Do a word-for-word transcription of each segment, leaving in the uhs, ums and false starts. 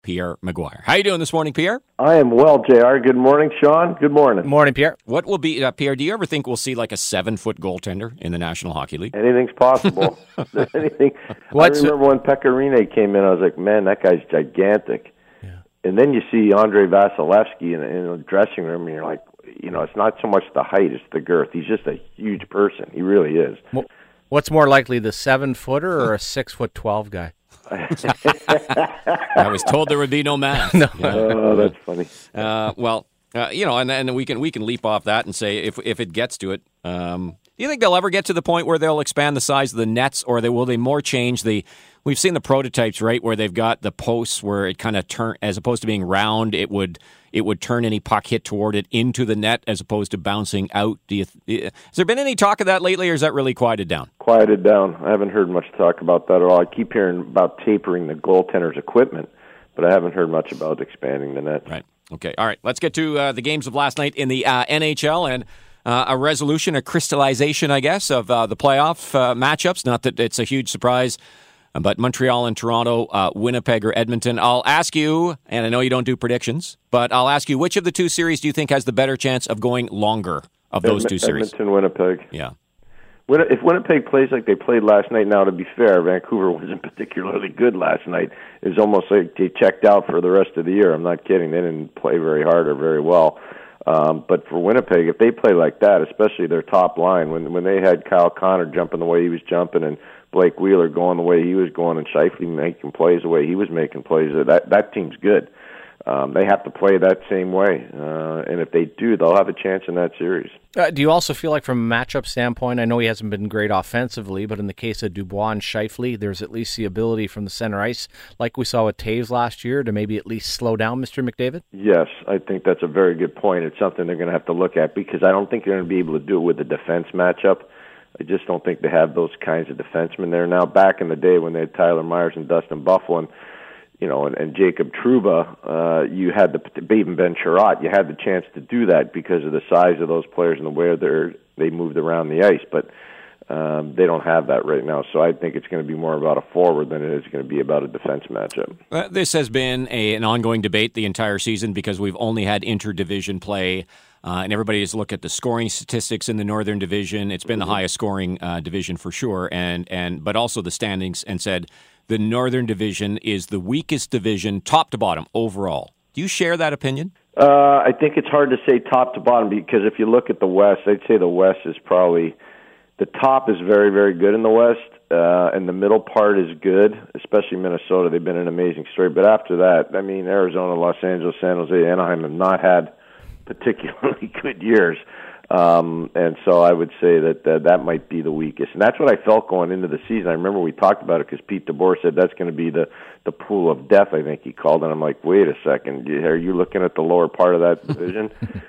Pierre Maguire. How you doing this morning, Pierre? I am well, J R. Good morning, Sean. Good morning. Morning, Pierre. What will be, uh, Pierre, do you ever think we'll see like a seven-foot goaltender in the National Hockey League? Anything's possible. Anything. What's I remember when Pekka Rinne came in, I was like, man, that guy's gigantic. Yeah. And then you see Andre Vasilevsky in, in the dressing room, and you're like, you know, it's not so much the height, it's the girth. He's just a huge person. He really is. What's more likely, the seven-footer or a six-foot twelve guy? I was told there would be no math. No. Yeah. Oh, that's funny. Uh, well, uh, you know, and and we can we can leap off that and say if if it gets to it, um, do you think they'll ever get to the point where they'll expand the size of the nets, or they will they more change the? We've seen the prototypes, right, where they've got the posts where it kind of turn, as opposed to being round, it would it would turn any puck hit toward it into the net as opposed to bouncing out. Do you? Has there been any talk of that lately, or is that really quieted down? Quieted down. I haven't heard much talk about that at all. I keep hearing about tapering the goaltender's equipment, but I haven't heard much about expanding the net. Right. Okay. All right. Let's get to uh, the games of last night in the uh, N H L and uh, a resolution, a crystallization, I guess, of uh, the playoff uh, matchups. Not that it's a huge surprise, but Montreal and Toronto, uh, Winnipeg or Edmonton. I'll ask you, and I know you don't do predictions, but I'll ask you, which of the two series do you think has the better chance of going longer of those Edm- two series? Edmonton, Winnipeg. Yeah. If Winnipeg plays like they played last night, now to be fair, Vancouver wasn't particularly good last night. It was almost like they checked out for the rest of the year. I'm not kidding. They didn't play very hard or very well. Um, but for Winnipeg, if they play like that, especially their top line, when when they had Kyle Connor jumping the way he was jumping and Blake Wheeler going the way he was going and Scheifele making plays the way he was making plays, that that team's good. Um, they have to play that same way, uh, and if they do, they'll have a chance in that series. Uh, do you also feel like from a matchup standpoint, I know he hasn't been great offensively, but in the case of Dubois and Scheifele, there's at least the ability from the center ice, like we saw with Taves last year, to maybe at least slow down Mister McDavid? Yes, I think that's a very good point. It's something they're going to have to look at because I don't think they're going to be able to do it with the defense matchup. I just don't think they have those kinds of defensemen there. Now, back in the day when they had Tyler Myers and Dustin Byfuglien, you know, and, and Jacob Trouba, uh, you had the, even Ben Chiarot, you had the chance to do that because of the size of those players and the way they're, they moved around the ice, but um, they don't have that right now. So I think it's going to be more about a forward than it is going to be about a defense matchup. Uh, this has been a, an ongoing debate the entire season because we've only had interdivision play. Uh, and everybody has looked at the scoring statistics in the Northern Division. It's been mm-hmm. the highest scoring uh, division for sure, and and but also the standings, and said the Northern Division is the weakest division, top to bottom, overall. Do you share that opinion? Uh, I think it's hard to say top to bottom because if you look at the West, I'd say the West is probably the top is very, very good in the West, uh, and the middle part is good, especially Minnesota. They've been an amazing story. But after that, I mean, Arizona, Los Angeles, San Jose, Anaheim have not had particularly good years. Um, and so I would say that uh, that might be the weakest. And that's what I felt going into the season. I remember we talked about it because Pete DeBoer said that's going to be the, the pool of death, I think he called. And I'm like, wait a second, are you looking at the lower part of that division?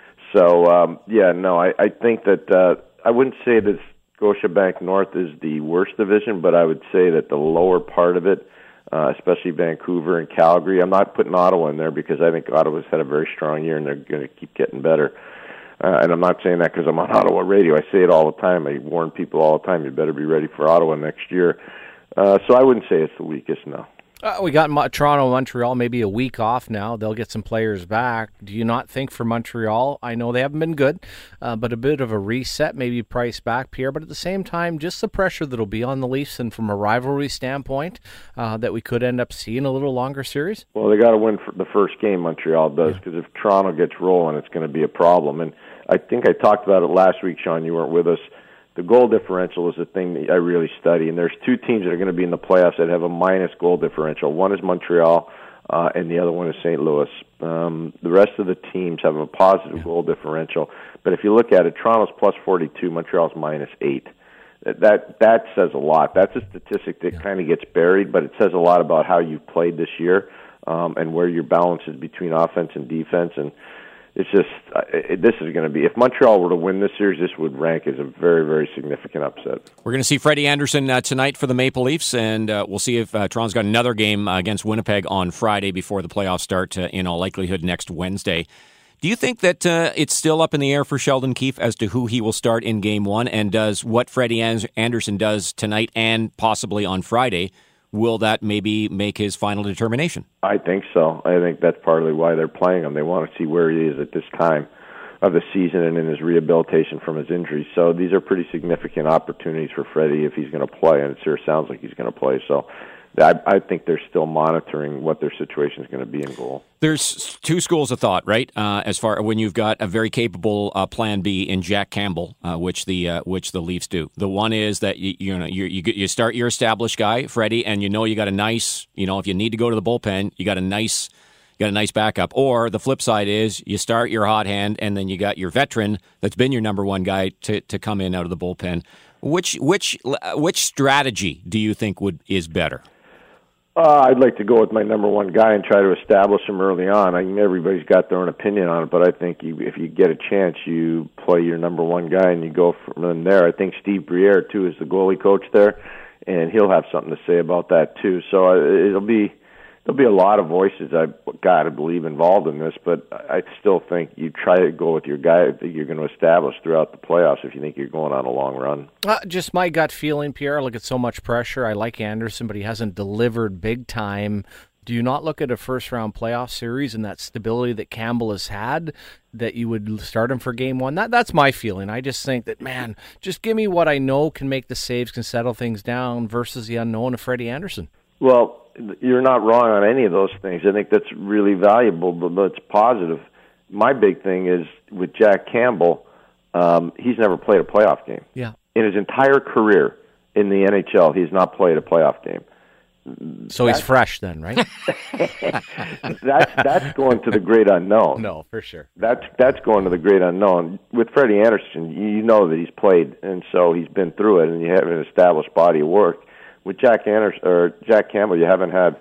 so, um, yeah, no, I, I think that uh, I wouldn't say that Scotiabank North is the worst division, but I would say that the lower part of it, uh, especially Vancouver and Calgary, I'm not putting Ottawa in there because I think Ottawa's had a very strong year and they're going to keep getting better. Uh, and I'm not saying that because I'm on Ottawa radio. I say it all the time. I warn people all the time, you better be ready for Ottawa next year. Uh, so I wouldn't say it's the weakest, no. Uh, we got Mo- Toronto, Montreal, maybe a week off now. They'll get some players back. Do you not think for Montreal, I know they haven't been good, uh, but a bit of a reset, maybe price back, Pierre, but at the same time, just the pressure that'll be on the Leafs and from a rivalry standpoint, uh, that we could end up seeing a little longer series? Well, they got to win for the first game, Montreal does, because yeah. if Toronto gets rolling, it's going to be a problem. And I think I talked about it last week, Sean, you weren't with us. The goal differential is the thing that I really study, and there's two teams that are going to be in the playoffs that have a minus goal differential. One is Montreal, uh, and the other one is Saint Louis. Um, the rest of the teams have a positive yeah. goal differential, but if you look at it, Toronto's plus forty-two, Montreal's minus eight. That that says a lot. That's a statistic that yeah. kind of gets buried, but it says a lot about how you've played this year um, and where your balance is between offense and defense. And it's just, uh, it, this is going to be, if Montreal were to win this series, this would rank as a very, very significant upset. We're going to see Freddie Anderson uh, tonight for the Maple Leafs, and uh, we'll see if uh, Toronto's got another game uh, against Winnipeg on Friday before the playoffs start, uh, in all likelihood next Wednesday. Do you think that uh, it's still up in the air for Sheldon Keefe as to who he will start in Game one, and does what Freddie Anderson does tonight and possibly on Friday, will that maybe make his final determination? I think so. I think that's partly why they're playing him. They want to see where he is at this time of the season and in his rehabilitation from his injury. So these are pretty significant opportunities for Freddie if he's going to play, and it sure sounds like he's going to play. So I, I think they're still monitoring what their situation is going to be in goal. There's two schools of thought, right? Uh, as far when you've got a very capable uh, Plan B in Jack Campbell, uh, which the uh, which the Leafs do. The one is that you you know you you you start your established guy, Freddie, and you know you got a nice, you know, if you need to go to the bullpen, you got a nice. Got a nice backup. Or the flip side is you start your hot hand and then you got your veteran that's been your number one guy to, to come in out of the bullpen. Which which which strategy do you think would is better? Uh, I'd like to go with my number one guy and try to establish him early on. I mean, everybody's got their own opinion on it, but I think you, if you get a chance, you play your number one guy and you go from there. I think Steve Briere, too, is the goalie coach there, and he'll have something to say about that, too. So uh, it'll be... There'll be a lot of voices, I've got to believe, involved in this, but I still think you try to go with your guy that you're going to establish throughout the playoffs if you think you're going on a long run. Uh, just my gut feeling, Pierre. Look at so much pressure. I like Anderson, but he hasn't delivered big time. Do you not look at a first-round playoff series and that stability that Campbell has had, that you would start him for game one? That That's my feeling. I just think that, man, just give me what I know can make the saves, can settle things down, versus the unknown of Freddie Anderson. Well, you're not wrong on any of those things. I think that's really valuable, but that's positive. My big thing is with Jack Campbell, um, he's never played a playoff game. Yeah. In his entire career in the N H L, he's not played a playoff game. So that's, he's fresh then, right? that's that's going to the great unknown. No, for sure. That's that's going to the great unknown. With Freddie Anderson, you know that he's played, and so he's been through it, and you have an established body of work. With Jack Anderson or Jack Campbell, you haven't had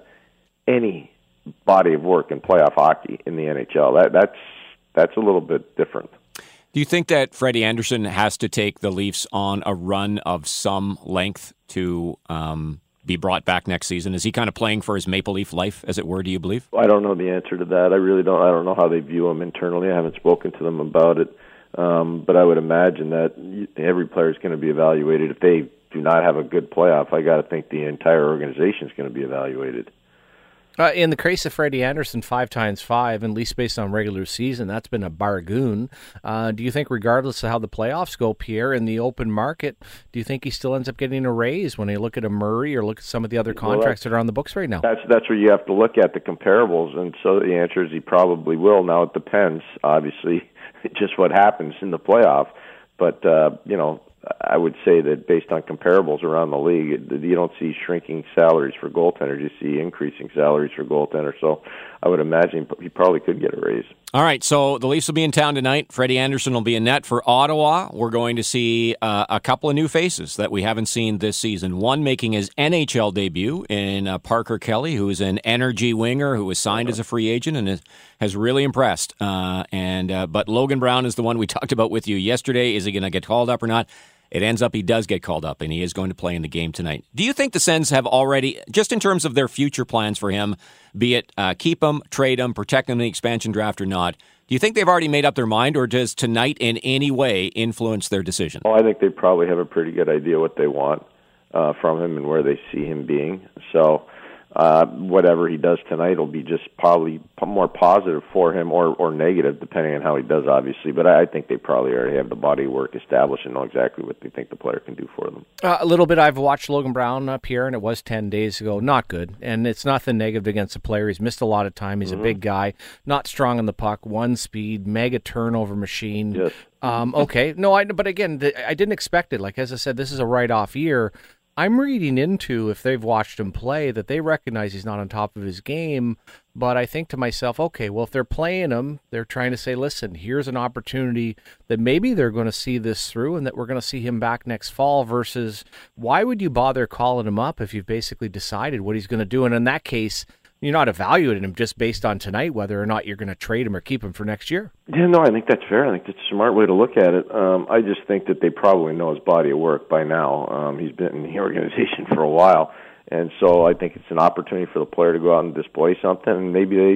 any body of work in playoff hockey in the N H L. That that's that's a little bit different. Do you think that Freddie Anderson has to take the Leafs on a run of some length to um, be brought back next season? Is he kind of playing for his Maple Leaf life, as it were, do you believe? I don't know the answer to that. I really don't. I don't know how they view him internally. I haven't spoken to them about it. Um, but I would imagine that every player is going to be evaluated. If they do not have a good playoff, I got to think the entire organization is going to be evaluated. Uh, in the case of Freddie Anderson, five times five, and at least based on regular season, that's been a bargain. Uh, do you think, regardless of how the playoffs go, Pierre, in the open market, do you think he still ends up getting a raise when you look at a Murray or look at some of the other contracts well, that are on the books right now? That's that's where you have to look at the comparables, and so the answer is he probably will. Now it depends, obviously, just what happens in the playoff. But, uh, you know, I would say that based on comparables around the league, you don't see shrinking salaries for goaltenders. You see increasing salaries for goaltenders. So I would imagine he probably could get a raise. All right, so the Leafs will be in town tonight. Freddie Anderson will be in net for Ottawa. We're going to see uh, a couple of new faces that we haven't seen this season. One making his N H L debut in uh, Parker Kelly, who is an energy winger who was signed as a free agent and is, has really impressed. Uh, and uh, But Logan Brown is the one we talked about with you yesterday. Is he going to get called up or not? It ends up he does get called up, and he is going to play in the game tonight. Do you think the Sens have already, just in terms of their future plans for him, be it uh, keep him, trade him, protect him in the expansion draft or not, do you think they've already made up their mind, or does tonight in any way influence their decision? Well, I think they probably have a pretty good idea what they want uh, from him and where they see him being. So uh, whatever he does tonight will be just probably more positive for him or, or negative, depending on how he does, obviously. But I, I think they probably already have the body of work established and know exactly what they think the player can do for them. Uh, a little bit. I've watched Logan Brown up here, and it was ten days ago. Not good. And it's nothing negative against the player. He's missed a lot of time. He's mm-hmm. a big guy, not strong on the puck, one speed, mega turnover machine. Yes. Um, okay. No, I, but again, the, I didn't expect it. Like, as I said, this is a write-off year. I'm reading into, if they've watched him play, that they recognize he's not on top of his game. But I think to myself, okay, well, if they're playing him, they're trying to say, listen, here's an opportunity that maybe they're going to see this through and that we're going to see him back next fall, versus why would you bother calling him up if you've basically decided what he's going to do? And in that case, you're not evaluating him just based on tonight, whether or not you're going to trade him or keep him for next year. Yeah, no, I think that's fair. I think that's a smart way to look at it. Um, I just think that they probably know his body of work by now. Um, he's been in the organization for a while, and so I think it's an opportunity for the player to go out and display something. And maybe they,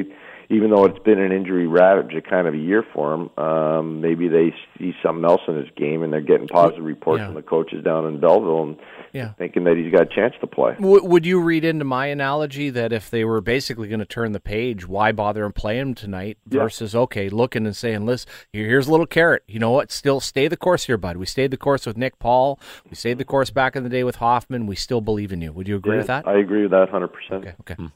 even though it's been an injury-ravaged kind of a year for him, um, maybe they see something else in his game, and they're getting positive reports yeah. from the coaches down in Belleville and yeah. thinking that he's got a chance to play. W- would you read into my analogy that if they were basically going to turn the page, why bother and play him tonight versus, yeah. okay, looking and saying, listen, here's a little carrot. You know what? Still stay the course here, bud. We stayed the course with Nick Paul. We stayed the course back in the day with Hoffman. We still believe in you. Would you agree yeah, with that? I agree with that one hundred percent. Okay, okay. Hmm.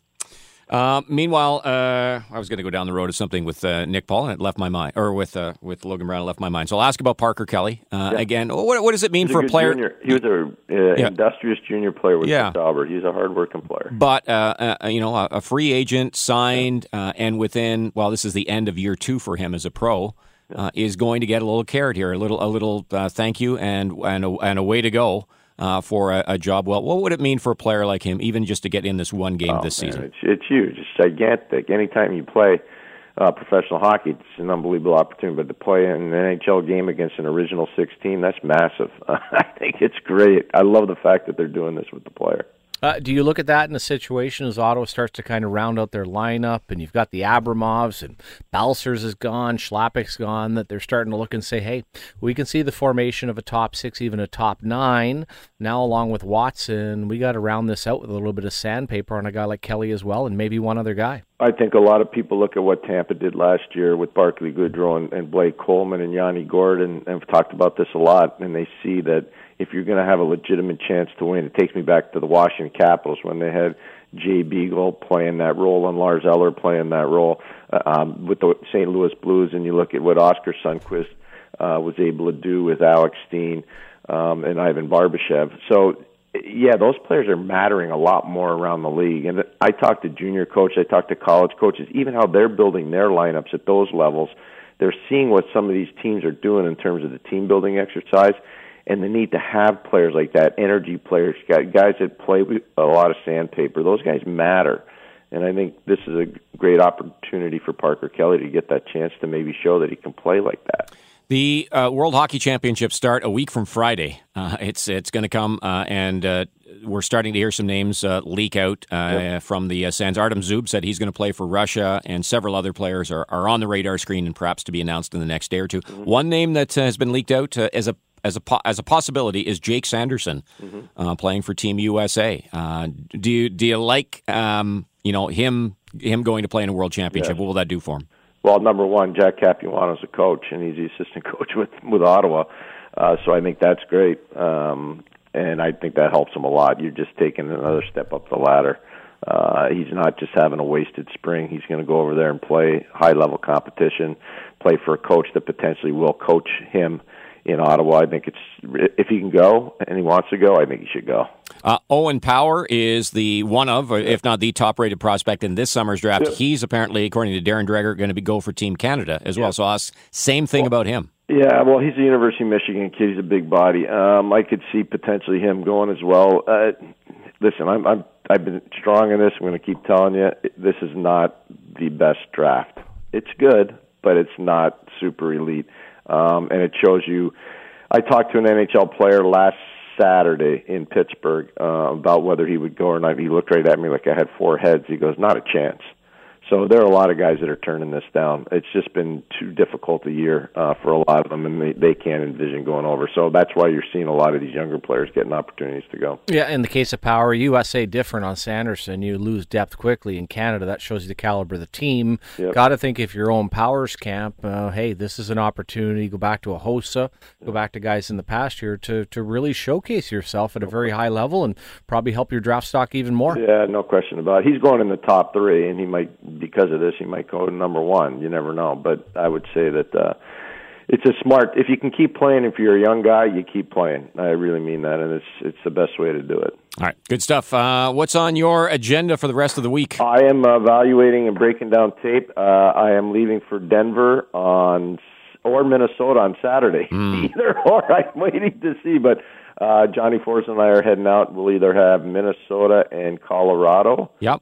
Uh, meanwhile, uh, I was going to go down the road of something with uh, Nick Paul, and it left my mind, or with uh, with Logan Brown, it left my mind. So I'll ask about Parker Kelly uh, yeah. again. What, what does it mean He's for a, a player? Junior. He was an uh, yeah. industrious junior player with yeah. Sauber. He's a hard-working player. But uh, uh, you know, a, a free agent signed, uh, and within well, this is the end of year two for him as a pro. Uh, is going to get a little carrot here, a little, a little uh, thank you, and and a, and a way to go. Uh, for a, a job well. What would it mean for a player like him, even just to get in this one game oh, this man, season? It's, it's huge. It's gigantic. Anytime you play uh, professional hockey, it's an unbelievable opportunity. But to play in an N H L game against an original six team, that's massive. I think it's great. I love the fact that they're doing this with the player. Uh, do you look at that in a situation as Ottawa starts to kind of round out their lineup, and you've got the Abramovs, and Balcers is gone, Schlappick's gone, that they're starting to look and say, hey, we can see the formation of a top six, even a top nine. Now, along with Watson, we got to round this out with a little bit of sandpaper on a guy like Kelly as well, and maybe one other guy. I think a lot of people look at what Tampa did last year with Barclay Goodrow and, and Blake Coleman and Yanni Gordon, and we've talked about this a lot, and they see that if you're going to have a legitimate chance to win, it takes me back to the Washington Capitals when they had Jay Beagle playing that role and Lars Eller playing that role uh, um, with the Saint Louis Blues, and you look at what Oscar Sundqvist uh, was able to do with Alex Steen um, and Ivan Barbashev. So, yeah, those players are mattering a lot more around the league. And I talk to junior coaches, I talk to college coaches, even how they're building their lineups at those levels. They're seeing what some of these teams are doing in terms of the team-building exercise, and the need to have players like that, energy players, guys that play with a lot of sandpaper. Those guys matter. And I think this is a great opportunity for Parker Kelly to get that chance to maybe show that he can play like that. The uh, World Hockey Championships start a week from Friday. Uh, it's it's going to come, uh, and uh, we're starting to hear some names uh, leak out uh, yep. from the uh, Sands. Artem Zub said he's going to play for Russia, and several other players are, are on the radar screen and perhaps to be announced in the next day or two. Mm-hmm. One name that uh, has been leaked out uh, as a as a po- as a possibility is Jake Sanderson mm-hmm. uh, playing for Team U S A. Uh, do you do you like um, you know him him going to play in a World Championship? Yes. What will that do for him? Well, number one, Jack Capuano's a coach, and he's the assistant coach with with Ottawa. Uh, so I think that's great, um, and I think that helps him a lot. You're just taking another step up the ladder. Uh, he's not just having a wasted spring. He's going to go over there and play high-level competition, play for a coach that potentially will coach him in Ottawa. I think it's if he can go and he wants to go, I think he should go. Uh, Owen Power is the one of, if not the top-rated prospect in this summer's draft. Yeah. He's apparently, according to Darren Dreger, going to be go for Team Canada as yeah. well. So I'll ask same thing well, about him. Yeah, well, he's a University of Michigan kid. He's a big body. Um, I could see potentially him going as well. Uh, listen, I'm, I'm I've been strong in this. I'm going to keep telling you, this is not the best draft. It's good, but it's not super elite. Um, and it shows you, I talked to an N H L player last Saturday in Pittsburgh uh, about whether he would go or not. He looked right at me like I had four heads. He goes, not a chance. So there are a lot of guys that are turning this down. It's just been too difficult a year uh, for a lot of them, and they, they can't envision going over. So that's why you're seeing a lot of these younger players getting opportunities to go. Yeah, in the case of Power, U S A different on Sanderson. You lose depth quickly. In Canada, that shows you the caliber of the team. Yep. Got to think if your own Powers camp, uh, hey, this is an opportunity. Go back to a Hossa, go back to guys in the past year to, to really showcase yourself at a very high level and probably help your draft stock even more. Yeah, no question about it. He's going in the top three, and he might, because of this, he might go to number one. You never know. But I would say that uh, it's a smart, if you can keep playing, if you're a young guy, you keep playing. I really mean that, and it's it's the best way to do it. All right, good stuff. Uh, what's on your agenda for the rest of the week? I am evaluating and breaking down tape. Uh, I am leaving for Denver on or Minnesota on Saturday. Mm. Either or, I'm waiting to see. But uh, Johnny Forrest and I are heading out. We'll either have Minnesota and Colorado. Yep.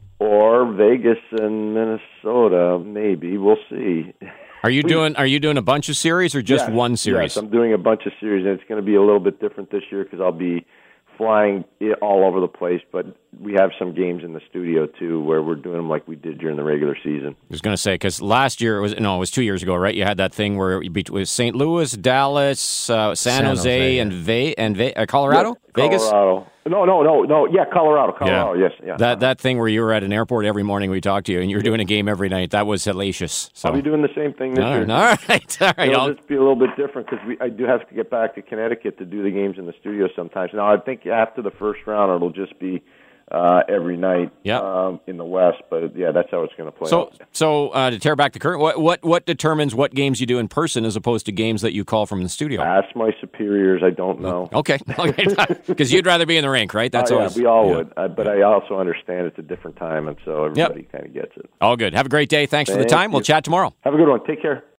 Or Vegas and Minnesota, maybe. We'll see. Are you doing Are you doing a bunch of series or just yes, one series? Yes, I'm doing a bunch of series, and it's going to be a little bit different this year because I'll be flying it all over the place, but we have some games in the studio too where we're doing them like we did during the regular season. I was going to say, because last year, it was no, it was two years ago, right? You had that thing where it was Saint Louis, Dallas, uh, San, San Jose, Jose, and, Ve- and Ve- uh, Colorado? Yeah, Vegas? Colorado. No, no, no, no. Yeah, Colorado. Colorado, yeah. yes. Yeah. That that thing where you were at an airport every morning we talked to you, and you were doing a game every night, that was hellacious. So. I'll be doing the same thing this all year. Right, all right, all right. It'll just be a little bit different because I do have to get back to Connecticut to do the games in the studio sometimes. Now, I think after the first round, it'll just be uh, every night yep. um, in the West. But, yeah, that's how it's going to play so, out. So, uh, to tear back the curtain, what, what what determines what games you do in person as opposed to games that you call from the studio? Ask my superiors. I don't know. Okay. Because you'd rather be in the rink, right? That's uh, yeah, always, we all yeah. would. Uh, but I also understand it's a different time, and so everybody yep. kind of gets it. All good. Have a great day. Thanks Thank for the time. you. We'll chat tomorrow. Have a good one. Take care.